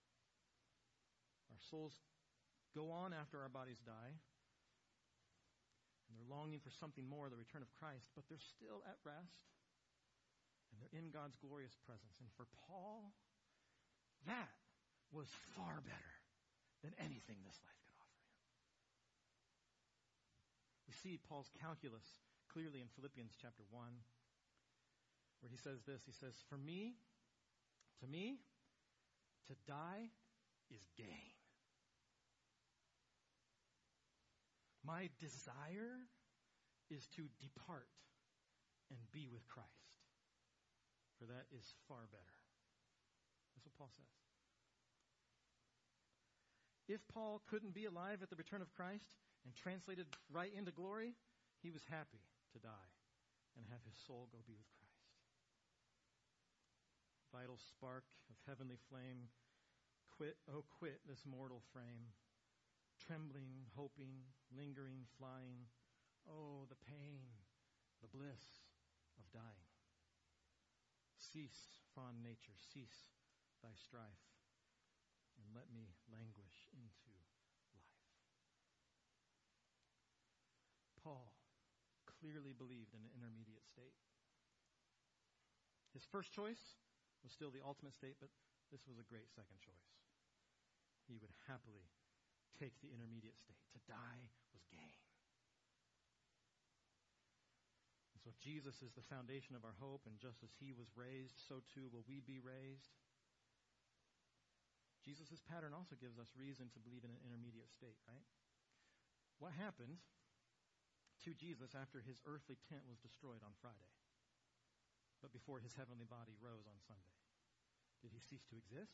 Our souls go on after our bodies die, and they're longing for something more, the return of Christ, but they're still at rest, and they're in God's glorious presence. And for Paul, that was far better than anything this life could offer him. We see Paul's calculus clearly in Philippians chapter one, where he says this. He says, "For me, to me, to die is gain. My desire is to depart and be with Christ, for that is far better." That's what Paul says. If Paul couldn't be alive at the return of Christ and translated right into glory, he was happy to die and have his soul go be with Christ. Vital spark of heavenly flame, quit, oh quit this mortal frame, trembling, hoping, lingering, flying, oh the pain, the bliss of dying. Cease, fond nature, cease thy strife, and let me languish into life. Paul clearly believed in an intermediate state. His first choice was still the ultimate state, but this was a great second choice. He would happily take the intermediate state. To die was gain. And so if Jesus is the foundation of our hope, and just as he was raised, so too will we be raised. Jesus' pattern also gives us reason to believe in an intermediate state, right? What happened to Jesus after his earthly tent was destroyed on Friday, but before his heavenly body rose on Sunday? Did he cease to exist?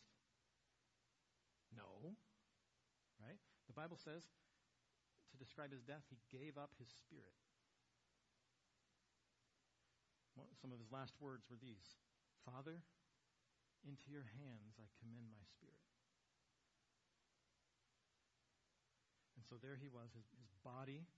No. Right? The Bible says, to describe his death, he gave up his spirit. Well, some of his last words were these: "Father, into your hands I commend my spirit." And so there he was, his, his body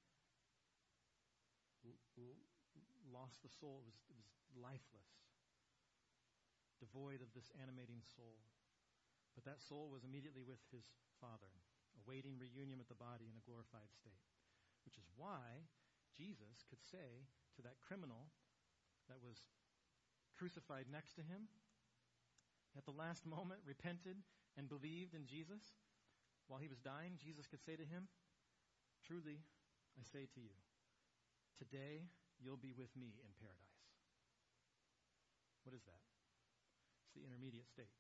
l- l- lost the soul. It was, it was lifeless, devoid of this animating soul. But that soul was immediately with his Father, awaiting reunion with the body in a glorified state. which is why Jesus could say to that criminal that was crucified next to him, at the last moment repented and believed in Jesus, while he was dying, Jesus could say to him, truly, I say to you, today you'll be with me in paradise. What is that? It's the intermediate state.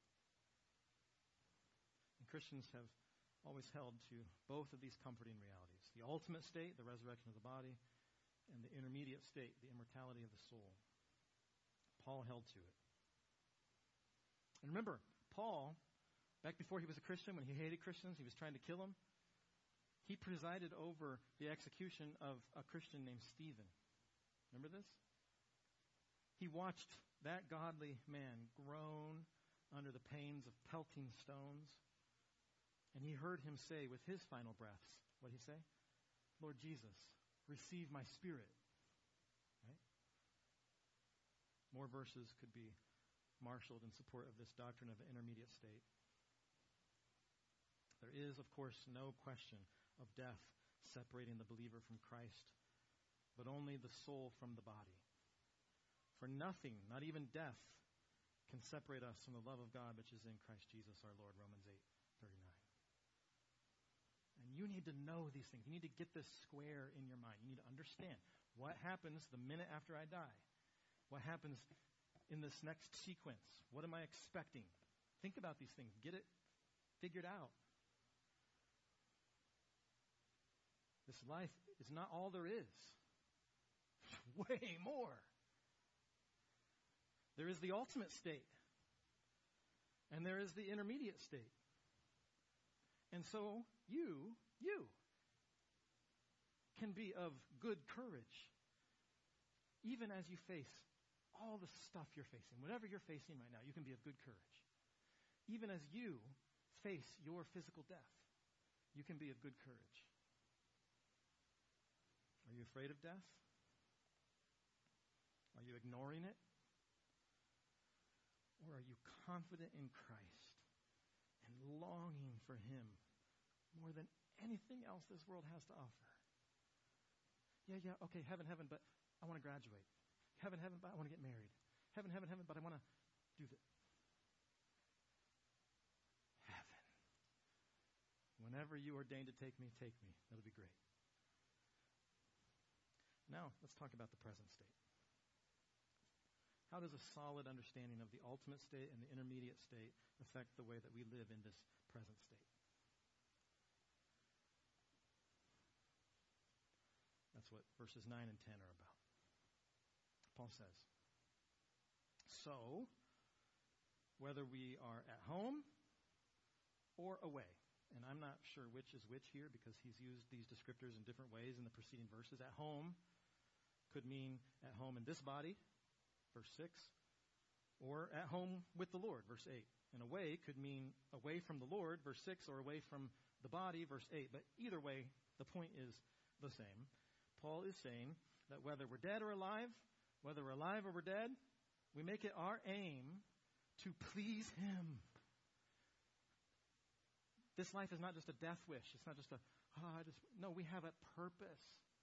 And Christians have always held to both of these comforting realities. The ultimate state, the resurrection of the body, and the intermediate state, the immortality of the soul. Paul held to it. And remember, Paul, back before he was a Christian, when he hated Christians, he was trying to kill them, he presided over the execution of a Christian named Stephen. Remember this? He watched that godly man groan under the pains of pelting stones, and he heard him say with his final breaths, what did he say? Lord Jesus, receive my spirit. Right? More verses could be marshaled in support of this doctrine of the intermediate state. There is, of course, no question of death separating the believer from Christ, but only the soul from the body. For nothing, not even death, can separate us from the love of God which is in Christ Jesus our Lord, Romans eight thirty-nine. And you need to know these things. You need to get this square in your mind. You need to understand what happens the minute after I die. What happens in this next sequence? What am I expecting? Think about these things. Get it figured out. This life is not all there is. Way more. There is the ultimate state. And there is the intermediate state. And so you, you can be of good courage even as you face all the stuff you're facing. Whatever you're facing right now, you can be of good courage. Even as you face your physical death, you can be of good courage. Are you afraid of death? Are you ignoring it? Or are you confident in Christ and longing for Him more than anything else this world has to offer? Yeah, yeah, okay, heaven, heaven, but I want to graduate. Heaven, heaven, but I want to get married. Heaven, heaven, heaven, but I want to do this. Heaven. Whenever you ordain to take me, take me. That'll be great. Now, let's talk about the present state. How does a solid understanding of the ultimate state and the intermediate state affect the way that we live in this present state? That's what verses nine and ten are about. Paul says, so, whether we are at home or away, and I'm not sure which is which here because he's used these descriptors in different ways in the preceding verses. At home could mean at home in this body, verse six, or at home with the Lord, verse eight. And away could mean away from the Lord, verse six, or away from the body, verse eight. But either way, the point is the same. Paul is saying that whether we're dead or alive, whether we're alive or we're dead, we make it our aim to please Him. This life is not just a death wish. It's not just a, oh, I just, no, we have a purpose.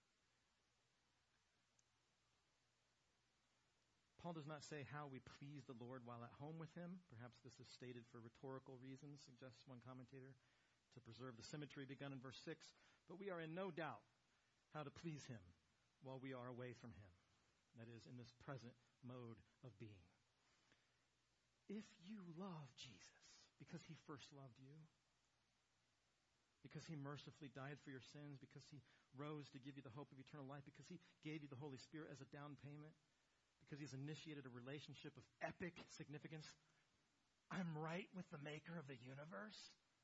Paul does not say how we please the Lord while at home with Him. Perhaps this is stated for rhetorical reasons, suggests one commentator, to preserve the symmetry begun in verse six. But we are in no doubt how to please Him while we are away from Him. That is, in this present mode of being. If you love Jesus because He first loved you, because He mercifully died for your sins, because He rose to give you the hope of eternal life, because He gave you the Holy Spirit as a down payment, because He's initiated a relationship of epic significance, I'm right with the Maker of the universe.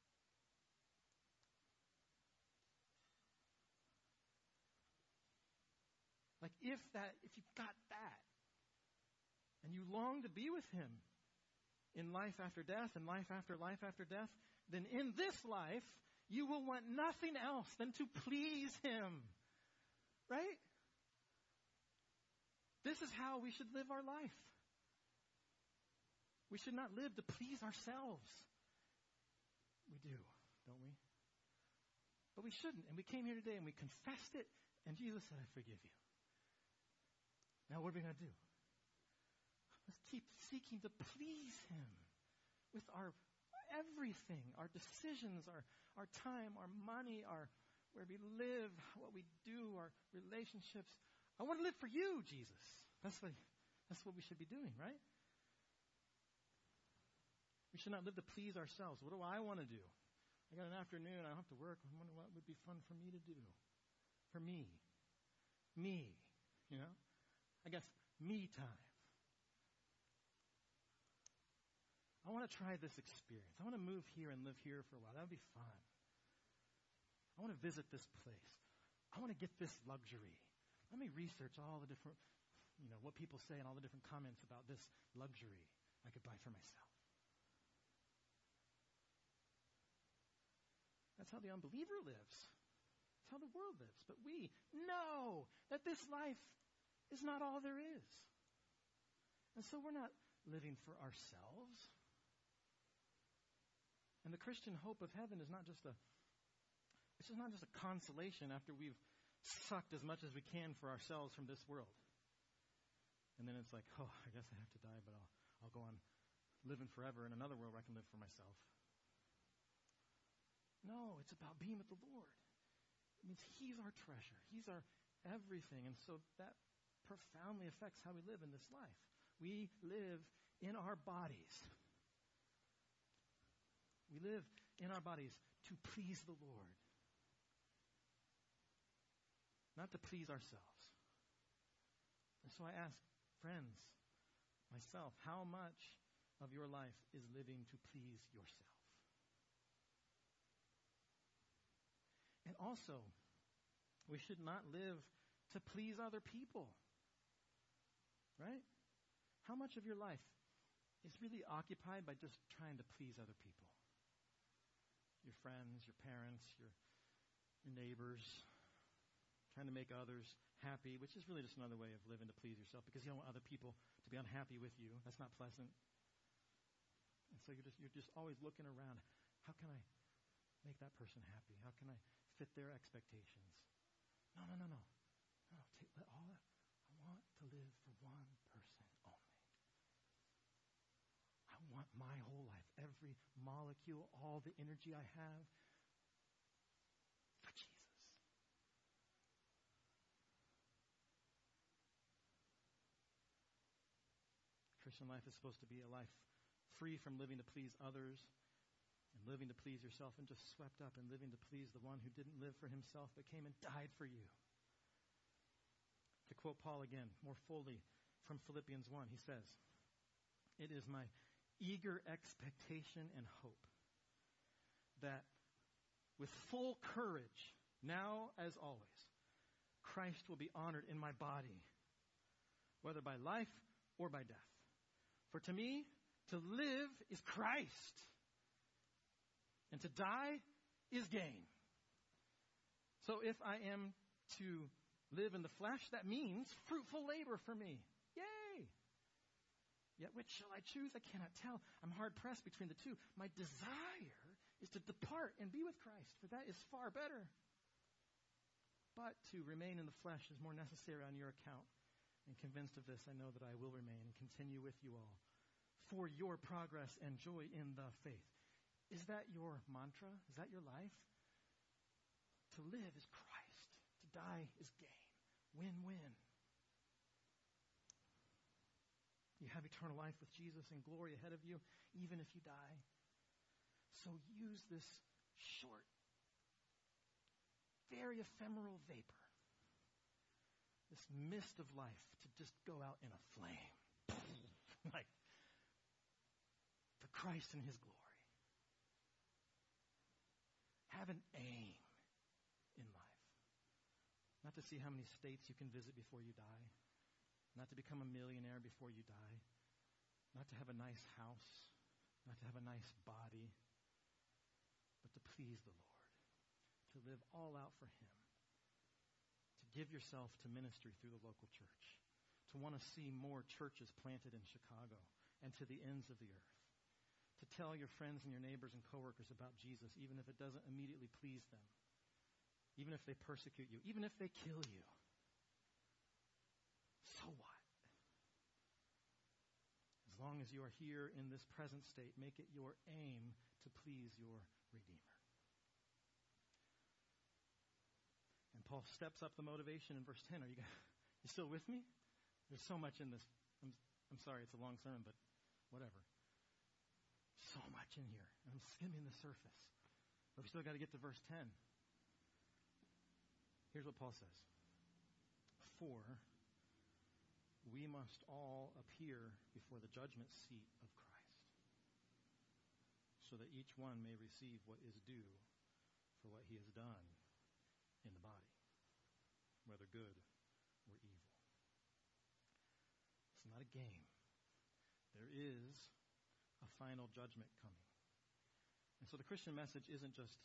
Like if that, if you've got that, and you long to be with Him in life after death and life after life after death, then in this life, you will want nothing else than to please Him. Right? This is how we should live our life. We should not live to please ourselves. We do, don't we? But we shouldn't. And we came here today and we confessed it, and Jesus said, I forgive you. Now what are we going to do? Let's keep seeking to please him with our everything, our decisions, our, our time, our money, our where we live, what we do, our relationships. I want to live for you, Jesus. That's what, that's what we should be doing, right? We should not live to please ourselves. What do I want to do? I got an afternoon, I don't have to work. I wonder what would be fun for me to do. For me. Me. You know? I guess me time. I want to try this experience. I want to move here and live here for a while. That would be fun. I want to visit this place. I want to get this luxury. Let me research all the different, you know, what people say and all the different comments about this luxury I could buy for myself. That's how the unbeliever lives. That's how the world lives. But we know that this life is not all there is. And so we're not living for ourselves. And the Christian hope of heaven is not just a It's just not just a consolation after we've sucked as much as we can for ourselves from this world. And then it's like, oh, I guess I have to die, but I'll, I'll go on living forever in another world where I can live for myself. No, it's about being with the Lord. It means he's our treasure. He's our everything. And so that profoundly affects how we live in this life. We live in our bodies. We live in our bodies to please the Lord. Not to please ourselves. And so I ask, friends, myself, how much of your life is living to please yourself? And also, we should not live to please other people. Right? How much of your life is really occupied by just trying to please other people? Your friends, your parents, your, your neighbors, trying to make others happy, which is really just another way of living to please yourself because you don't want other people to be unhappy with you. That's not pleasant. And so you're just you're just always looking around. How can I make that person happy? How can I fit their expectations? No, no, no, no. No, take, let all that. I want to live for one person only. I want my whole life, every molecule, all the energy I have for Jesus. Christian life is supposed to be a life free from living to please others and living to please yourself and just swept up in living to please the one who didn't live for himself but came and died for you. To quote Paul again, more fully from Philippians one, he says, "It is my eager expectation and hope that with full courage, now as always, Christ will be honored in my body, whether by life or by death. For to me, to live is Christ, and to die is gain. So if I am to live in the flesh, that means fruitful labor for me. Yay! Yet which shall I choose? I cannot tell. I'm hard-pressed between the two. My desire is to depart and be with Christ, for that is far better. But to remain in the flesh is more necessary on your account. And convinced of this, I know that I will remain and continue with you all for your progress and joy in the faith." Is that your mantra? Is that your life? To live is Christ. To die is gain. Win-win. You have eternal life with Jesus and glory ahead of you, even if you die. So use this short, very ephemeral vapor, this mist of life, to just go out in a flame. Like, for Christ and his glory. Have an aim in life. Not to see how many states you can visit before you die. Not to become a millionaire before you die. Not to have a nice house. Not to have a nice body. But to please the Lord. To live all out for him. To give yourself to ministry through the local church. To want to see more churches planted in Chicago and to the ends of the earth. To tell your friends and your neighbors and coworkers about Jesus, even if it doesn't immediately please them. even if they persecute you, even if they kill you. So what? As long as you are here in this present state, make it your aim to please your Redeemer. And Paul steps up the motivation in verse ten. Are you, you still with me? There's so much in this. I'm, I'm sorry, it's a long sermon, but whatever. So much in here. I'm skimming the surface. But we still got to get to verse ten. Here's what Paul says. For we must all appear before the judgment seat of Christ, so that each one may receive what is due for what he has done in the body, whether good or evil. It's not a game. There is a final judgment coming. And so the Christian message isn't just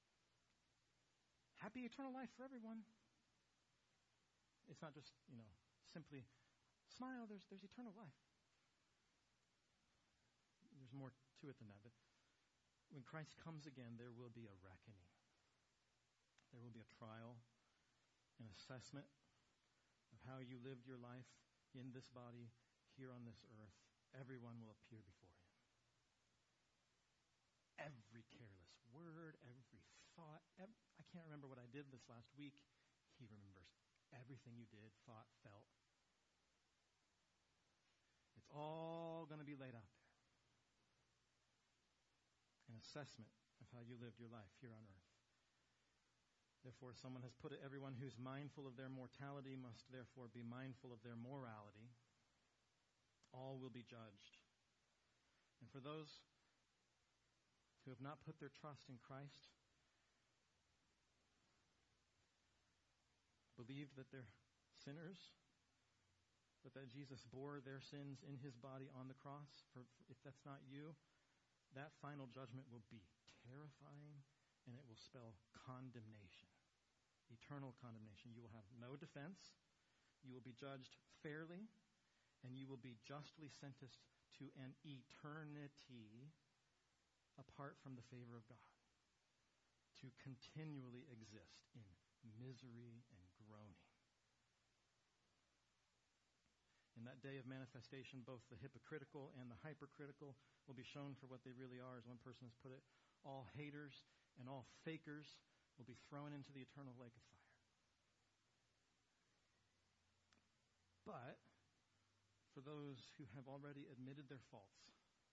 happy eternal life for everyone. It's not just, you know, simply smile, there's there's eternal life. There's more to it than that. But when Christ comes again, there will be a reckoning. There will be a trial, an assessment of how you lived your life in this body, here on this earth. Everyone will appear before him. Every careless word, every thought, every, I can't remember what I did this last week. He remembers everything you did, thought, felt. It's all going to be laid out there. An assessment of how you lived your life here on earth. Therefore, someone has put it, everyone who's mindful of their mortality must therefore be mindful of their morality. All will be judged. And for those who have not put their trust in Christ, believed that they're sinners, but that Jesus bore their sins in his body on the cross, for if that's not you, that final judgment will be terrifying, and it will spell condemnation, eternal condemnation. You will have no defense. You will be judged fairly, and you will be justly sentenced to an eternity apart from the favor of God, to continually exist in misery and groaning. In that day of manifestation, both the hypocritical and the hypercritical will be shown for what they really are. As one person has put it, all haters and all fakers will be thrown into the eternal lake of fire. But for those who have already admitted their faults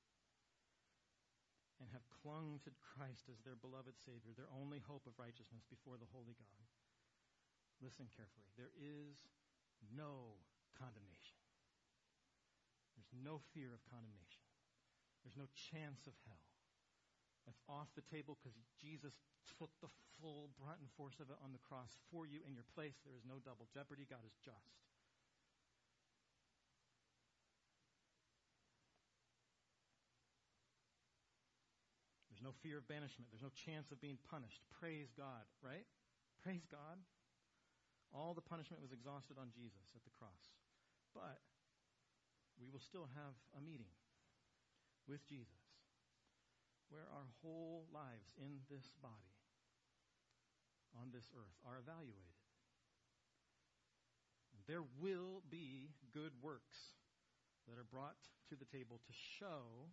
and have clung to Christ as their beloved Savior, their only hope of righteousness before the holy God, listen carefully. There is no condemnation. There's no fear of condemnation. There's no chance of hell. That's off the table because Jesus took the full brunt and force of it on the cross for you in your place. There is no double jeopardy. God is just. There's no fear of banishment. There's no chance of being punished. Praise God, right? Praise God. All the punishment was exhausted on Jesus at the cross. But we will still have a meeting with Jesus where our whole lives in this body, on this earth, are evaluated. There will be good works that are brought to the table to show,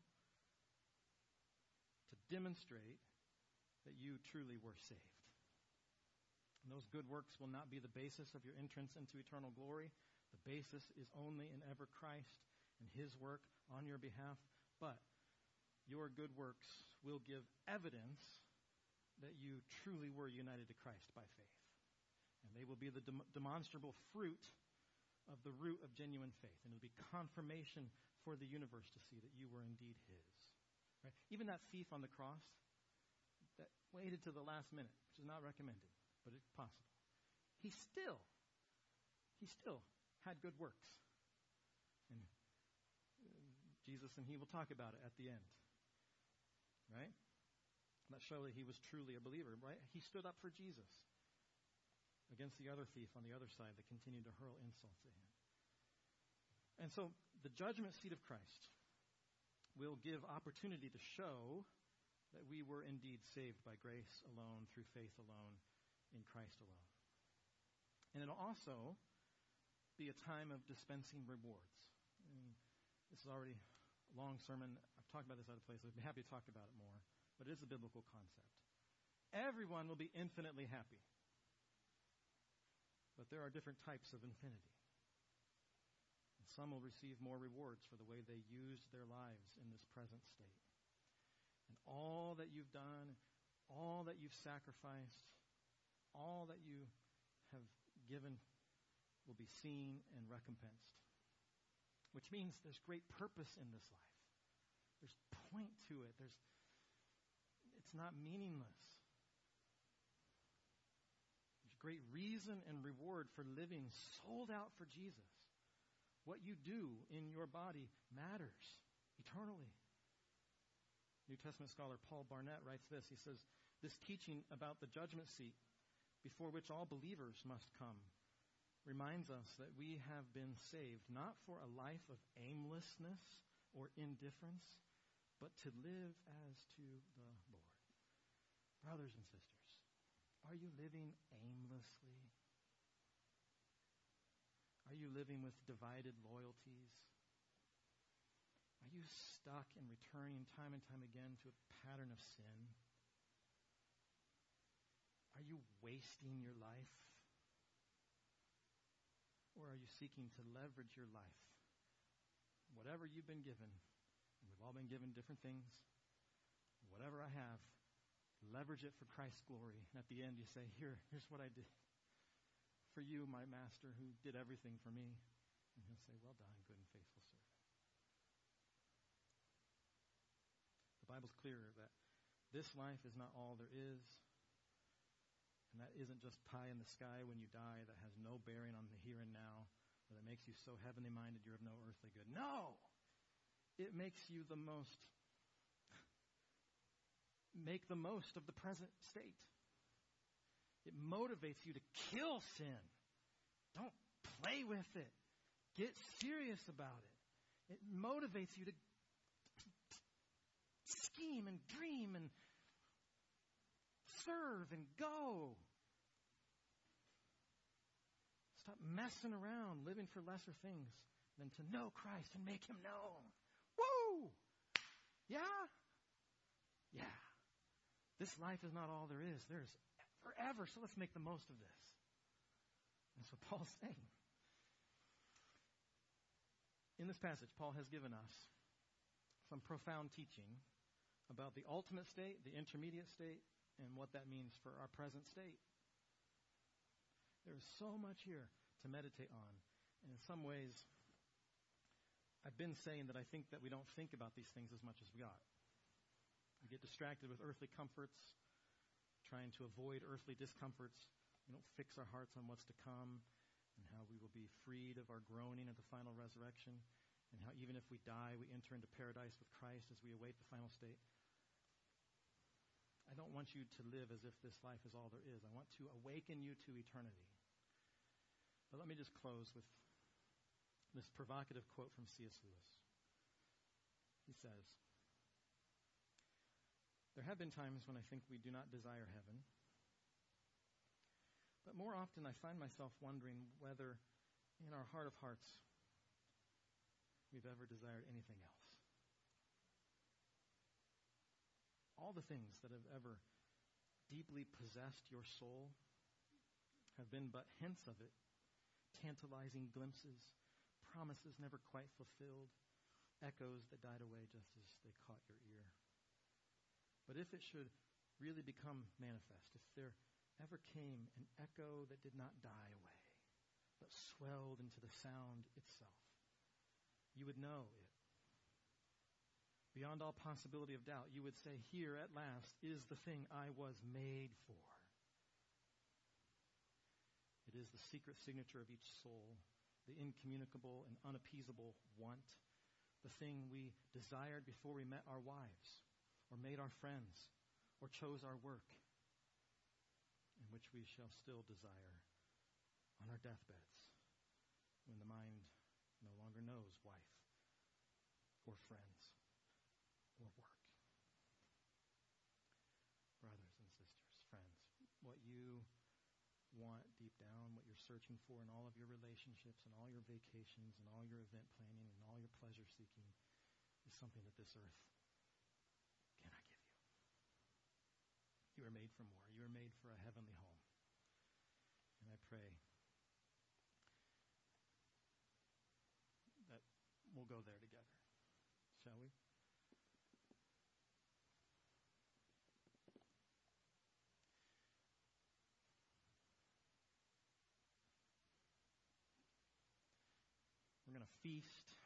to demonstrate that you truly were saved. And those good works will not be the basis of your entrance into eternal glory. The basis is only and ever Christ and his work on your behalf. But your good works will give evidence that you truly were united to Christ by faith. And they will be the dem- demonstrable fruit of the root of genuine faith. And it will be confirmation for the universe to see that you were indeed his. Right? Even that thief on the cross that waited to the last minute, which is not recommended, but it's possible. He still, he still had good works. And Jesus and he will talk about it at the end. Right? That show that he was truly a believer, right? He stood up for Jesus against the other thief on the other side that continued to hurl insults at him. And so the judgment seat of Christ will give opportunity to show that we were indeed saved by grace alone, through faith alone, in Christ alone. And it'll also be a time of dispensing rewards. And this is already a long sermon. I've talked about this other places. I'd be happy to talk about it more. But it is a biblical concept. Everyone will be infinitely happy. But there are different types of infinity. And some will receive more rewards for the way they used their lives in this present state. And all that you've done, all that you've sacrificed, all that you have given will be seen and recompensed. Which means there's great purpose in this life. There's point to it. There's, it's not meaningless. There's great reason and reward for living sold out for Jesus. What you do in your body matters eternally. New Testament scholar Paul Barnett writes this. He says, this teaching about the judgment seat before which all believers must come reminds us that we have been saved not for a life of aimlessness or indifference, but to live as to the Lord. Brothers and sisters, are you living aimlessly? Are you living with divided loyalties? Are you stuck in returning time and time again to a pattern of sin? Are you wasting your life? Or are you seeking to leverage your life? Whatever you've been given, and we've all been given different things, whatever I have, leverage it for Christ's glory. And at the end you say, here, here's what I did for you, my master, who did everything for me. And he'll say, well done, good and faithful servant. The Bible's clear that this life is not all there is. And that isn't just pie in the sky when you die that has no bearing on the here and now, or that makes you so heavenly minded you're of no earthly good. No! It makes you the most, make the most of the present state. It motivates you to kill sin. Don't play with it. Get serious about it. It motivates you to scheme and dream and serve and go. Stop messing around, living for lesser things than to know Christ and make him known. Woo! Yeah? Yeah. This life is not all there is. There's forever, so let's make the most of this. That's what Paul's saying. In this passage, Paul has given us some profound teaching about the ultimate state, the intermediate state, and what that means for our present state. There's so much here to meditate on. And in some ways, I've been saying that I think that we don't think about these things as much as we ought. We get distracted with earthly comforts, trying to avoid earthly discomforts. We don't fix our hearts on what's to come and how we will be freed of our groaning at the final resurrection, and how even if we die, we enter into paradise with Christ as we await the final state. I don't want you to live as if this life is all there is. I want to awaken you to eternity. But let me just close with this provocative quote from C S Lewis. He says, there have been times when I think we do not desire heaven, but more often I find myself wondering whether in our heart of hearts we've ever desired anything else. All the things that have ever deeply possessed your soul have been but hints of it, tantalizing glimpses, promises never quite fulfilled, echoes that died away just as they caught your ear. But if it should really become manifest, if there ever came an echo that did not die away, but swelled into the sound itself, you would know it. Beyond all possibility of doubt, you would say, here at last is the thing I was made for. It is the secret signature of each soul, the incommunicable and unappeasable want, the thing we desired before we met our wives, or made our friends, or chose our work, and which we shall still desire on our deathbeds when the mind no longer knows wife, or friends, or work. Brothers and sisters, friends, what you want deep down, what you're searching for in all of your relationships and all your vacations and all your event planning and all your pleasure seeking is something that this earth cannot give you. You are made for more. You are made for a heavenly home. And I pray that we'll go there together. Shall we? We're going to feast